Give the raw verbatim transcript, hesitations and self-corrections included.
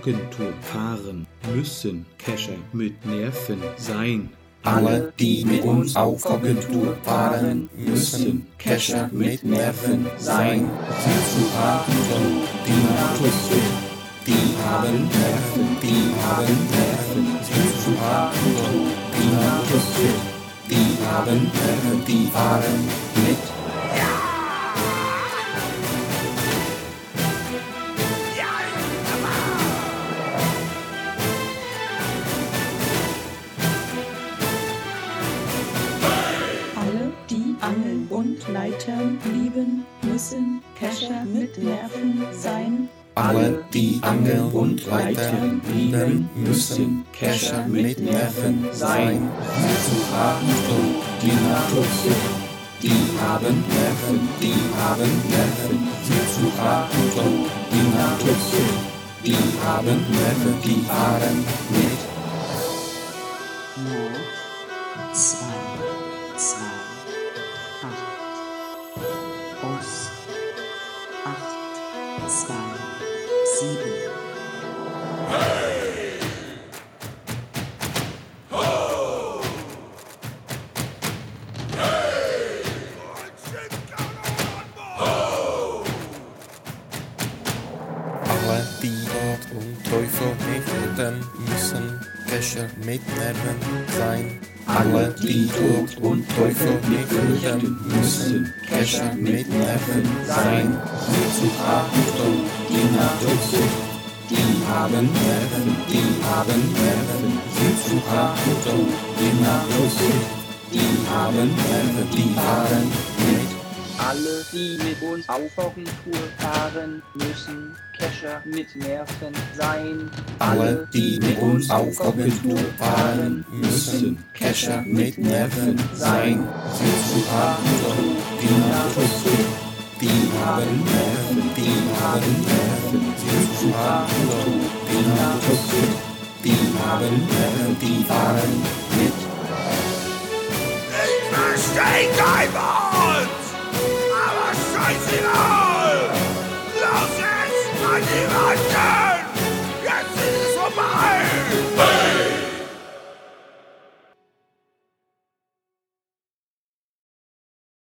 Auffahruntour fahren müssen, Kescher mit Nerven sein. Alle, die mit uns auf Agentur fahren müssen, Kescher mit Nerven sein. Sind zu hart und die Natur, die haben Nerven, die haben Nerven. Sind zu hart und die Natur, die haben Nerven, die fahren mit. Angeln und Leitern lieben müssen, Kescher mit Nerven sein. Alle, die Angeln und Leitern lieben müssen, Kescher mit Nerven sein. Sind zu hart und die Natur, die haben Nerven, die haben Nerven. Sind zu hart und die Natur, die haben Nerven, die fahren mit. Nord, zwei, zwei. Ost, acht, zwei, sieben. Hey! Ho! Hey! Ho! Alle, die Gott und Teufel fürchten müssen, Kescher mit Nerven sein. Alle, die Tod und Teufel fürchten müssen, Kescher mit Nerven sein. Sind zu hart und die Natur, die haben Nerven, die haben Nerven. Sind zu hart und die Natur, die haben Nerven, die fahren mit. Alle, die mit uns auf Agentur fahren müssen, Kescher mit Nerven sein. Alle, die mit uns auf Agentur fahren müssen, Kescher mit Nerven sein. Sind zu hart und die Natur, die haben Nerven, die haben Nerven. Sind zu hart und die Natur, die haben Nerven, die fahren mit. Ich versteh kein Wort! Aber scheißegal! Los jetzt an die Wand!